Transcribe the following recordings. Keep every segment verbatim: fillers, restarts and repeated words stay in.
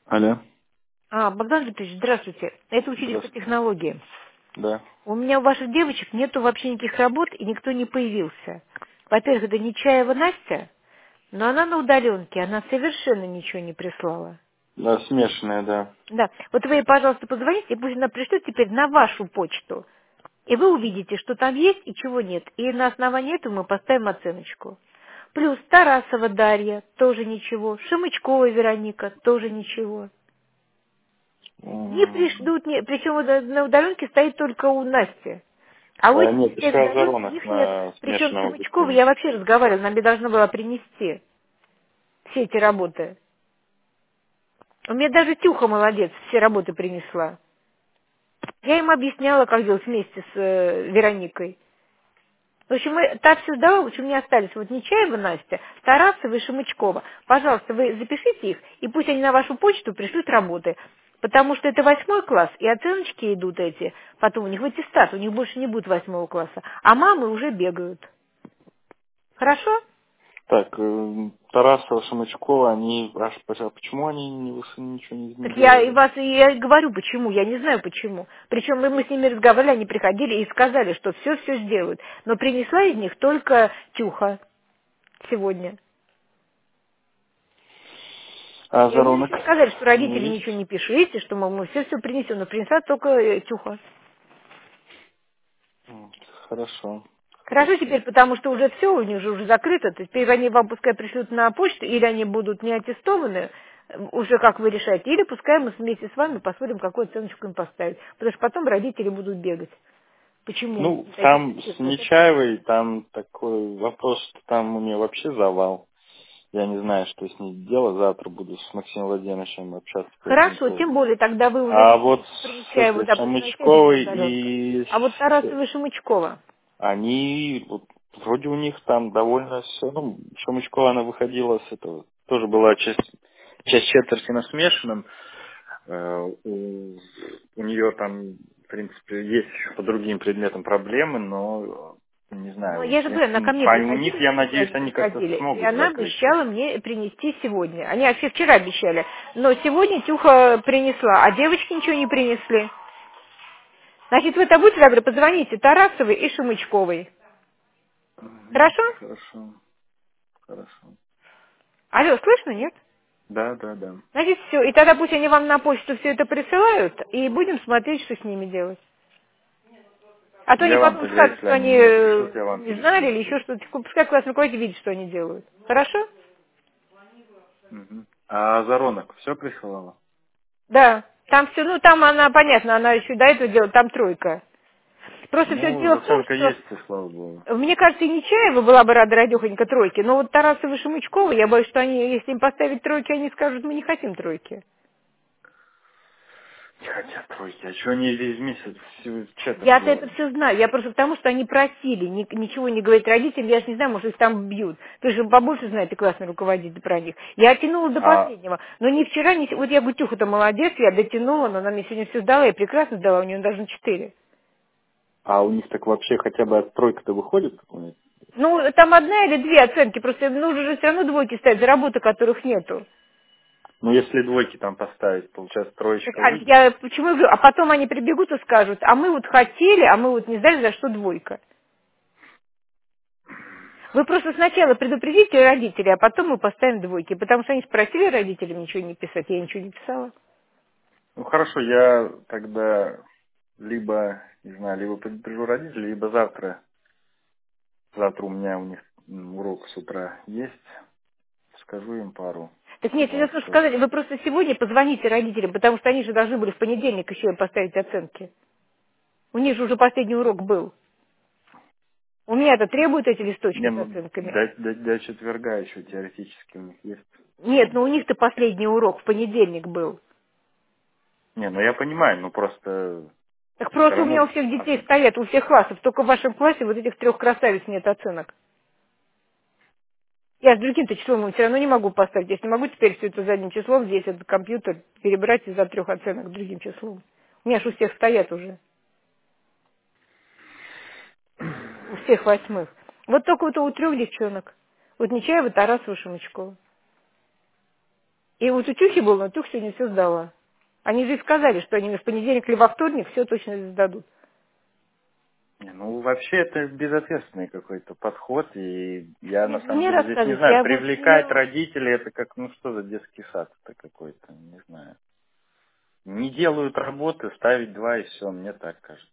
Алло. А, Богдан Викторович, здравствуйте. Это учитель по Здравствуйте. технологии. Да. У меня у ваших девочек нету вообще никаких работ, и никто не появился. Во-первых, это Нечаева Настя, но она на удаленке, она совершенно ничего не прислала. Да, смешанная, да. Да, вот вы ей, пожалуйста, позвоните, и пусть она пришлет теперь на вашу почту. И вы увидите, что там есть и чего нет. И на основании этого мы поставим оценочку. Плюс Тарасова Дарья, тоже ничего. Шемычкова Вероника, тоже ничего. Не М, пришлют, не, причем вот на удаленке стоит только у Насти. А у э, этих Нет, детей еще с удаленки Азаронок их нет. на Причем смешанном Шемычкова обучении. я вообще разговаривала, она мне должна была принести все эти работы. У меня даже Тюха молодец, все работы принесла. Я им объясняла, как делать вместе с э, Вероникой. В общем, мы так все сдала, в общем, у меня остались вот Нечаева Настя, Тарасова и Шемычкова. Пожалуйста, вы запишите их, и пусть они на вашу почту пришлют работы. Потому что это восьмой класс, и оценочки идут эти, потом у них в аттестат, у них больше не будет восьмого класса. А мамы уже бегают. Хорошо? Так, э, Тарасова, Шамычкова, они, аж, а почему они не, выс- ничего не, не Так я и делали? вас и я и говорю, почему, я не знаю почему. Причем мы, мы с ними разговаривали, они приходили и сказали, что все-все сделают. Но принесла из них только Тюха сегодня. А И они Азаронок вообще сказали, что не родители ничего есть? не пишите, что мол, мы все-все принесем, но принесла только э, Тюха. М, Хорошо, Хорошо хорошо. теперь, потому что уже все, у них же уже закрыто, то теперь они вам пускай пришлют на почту, или они будут не аттестованы, э, уже как вы решаете, или пускай мы вместе с вами посмотрим, какую оценочку им поставить. Потому что потом родители будут бегать. Почему у них Ну, не такие там с цифры? Вот это вот. Нечаевой, там такой вопрос, что там у нее вообще завал. Я не знаю, что с ней делать. Завтра буду с Максимом Владимировичем общаться по этому Хорошо, тем поводу. более тогда вы уже А видите, вот что с Принечаева, этой да, потому что на чай идет на Шамычковой удаленка. и А вот с- Тарасова и Шемычкова. они, вот, вроде у них там довольно все, ну, Шамычкова, она выходила с этого, тоже была часть, часть четверти на смешанном. Э, у, у нее там, в принципе, есть еще по другим предметам проблемы, но э, не Ну, знаю, я же говорю, она ко м, мне а у них, приходила я сегодня, надеюсь, они они как-то приходили, и смогут она закрыть. обещала мне принести сегодня. Они вообще вчера обещали, но сегодня Тюха принесла, а девочки ничего не принесли. Значит, вы то будьте добры, позвоните Тарасовой и Шемычковой. Мгм. Хорошо? Хорошо, хорошо. Алло, слышно, нет? Да, да, да. Значит, все. И тогда пусть они вам на почту все это присылают, и будем смотреть, что с ними делать. А то они Я вам потом тогда, скажут, если что они они мне э, пришлют, я вам не знали или перешлю. еще что-то. Пускай классный руководитель видит, что они делают. Хорошо? Мгм. А Заронок все присылала? Да. Там все, ну там она, понятно, она еще до этого делала, там тройка. Просто все Ну, дело в том, оценка что, есть, и слава богу. мне кажется, и Нечаева была бы рада радехонько тройки, но вот Тарасова и Шемычкова, я боюсь, что они, если им поставить тройки, они скажут, мы не хотим тройки. Хотя тройки, а что они весь месяц всю четверть Я-то это делали? все знаю, я просто потому, что они просили ни- ничего не говорить родителям, я ж не знаю, может, их там бьют. Ты же побольше знаешь, ты классный руководитель про них. Я тянула до А, последнего, но ни вчера, ни... се- Вот я говорю, Тюха-то молодец, я дотянула, но она мне сегодня все сдала, я прекрасно сдала, у нее даже на четыре. а у них так вообще хотя бы от тройка-то выходит? какой-нибудь? Ну, там одна или две оценки, просто нужно же все равно двойки ставить за работы, которых нету. Ну, если двойки там поставить, получается, Так, троечка а выйдет. я почему я говорю, а потом они прибегут и скажут, а мы вот хотели, а мы вот не знали, за что двойка. Вы просто сначала предупредите родителей, а потом мы поставим двойки, потому что они спросили родителям ничего не писать, я ничего не писала. Ну, хорошо, я тогда либо, не знаю, либо предупрежу родителей, либо завтра. Завтра у меня у них м, урок с утра есть. Скажу им пару Так нет, я фраз хочу тоже. сказать, вы просто сегодня позвоните родителям, потому что они же должны были в понедельник еще им поставить оценки. У них же уже последний урок был. У меня-то требуют эти листочки Не, с ну, оценками. до, до, до четверга еще теоретически у них есть Нет, время. ну у них-то последний урок в понедельник был. Не, ну я понимаю, ну просто Так все просто у меня равно у всех детей оценка. стоят, у всех классов, только в вашем классе вот этих трех красавиц нет оценок. Я с другим-то числом все равно не могу поставить. Я ж не могу теперь все это задним числом здесь этот компьютер перебрать из-за трех оценок другим числом. У меня же у всех стоят уже. У всех восьмых. Вот только вот у трех девчонок. Вот Нечаева, Тарасова, Шемычкова. И вот у Тюхи было, но Тюх сегодня все сдала. Они же и сказали, что они в понедельник или во вторник все точно сдадут. Не, ну, вообще, это безответственный какой-то подход, и я, на Нет, вы самом мне деле, здесь не рассказывайте, знаю, я вот привлекать я... родителей, это как, ну, что за детский сад это какой-то, не знаю. Не делают работы, ставить два и все, мне так кажется.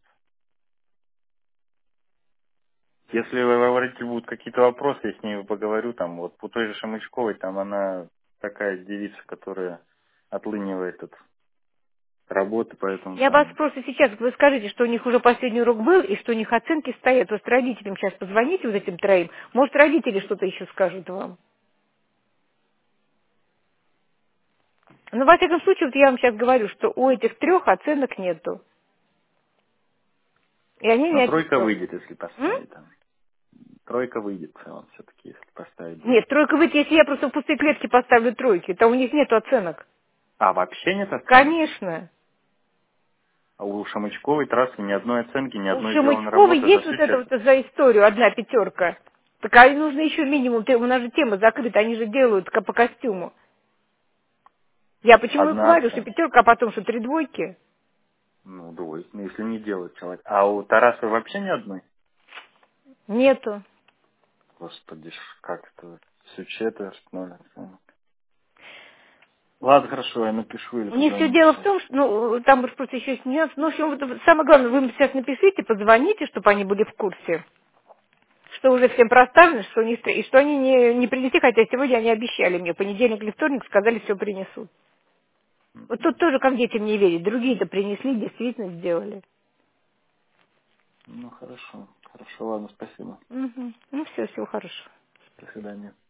Если вы говорите, будут какие-то вопросы, я с ней поговорю, там, вот по той же Шамычковой, там она такая девица, которая отлынивает от работы, поэтому Я вас там, просто сейчас, вы скажите, что у них уже последний урок был, и что у них оценки стоят. Вот родителям сейчас позвоните, вот этим троим. Может, родители что-то еще скажут вам. Но, во всяком случае, вот я вам сейчас говорю, что у этих трех оценок нету. И они но не тройка аттестованы. выйдет, если М? поставить там. Тройка выйдет в целом все-таки, если поставить Нет, двойку. тройка выйдет, если я просто в пустые клетки поставлю тройки, то у них нету оценок. А, вообще нет оценок? Конечно. А у Шамычковой трассы ни одной оценки, ни У одной сделанной Шамычковой работы за есть всю вот это вот часть. за историю, одна пятерка. Так а нужно еще минимум, те- у нас же тема закрыта, они же делают ко- по костюму. Я почему и Одна говорю, что оценка. пятерка, а потом что три двойки. Ну, двойка, ну, если не делать человек. А у Тараса вообще ни одной? Нету. Господи, ж, как это? Все четверть, ноль оценок. Ладно, хорошо, я напишу или У них все позвоню дело в сейчас. том, что, ну, там уж просто еще есть нюанс. Ну, в общем, вот самое главное, вы им сейчас напишите, позвоните, чтобы они были в курсе, что уже всем проставлено, что у них, и что они не, не принесли, хотя сегодня они обещали мне, понедельник или вторник сказали, все принесут. Вот тут тоже как детям не верить, другие-то принесли, действительно сделали. Ну, хорошо. Хорошо, ладно, спасибо. Мгм. Ну, все, всего хорошего. До свидания.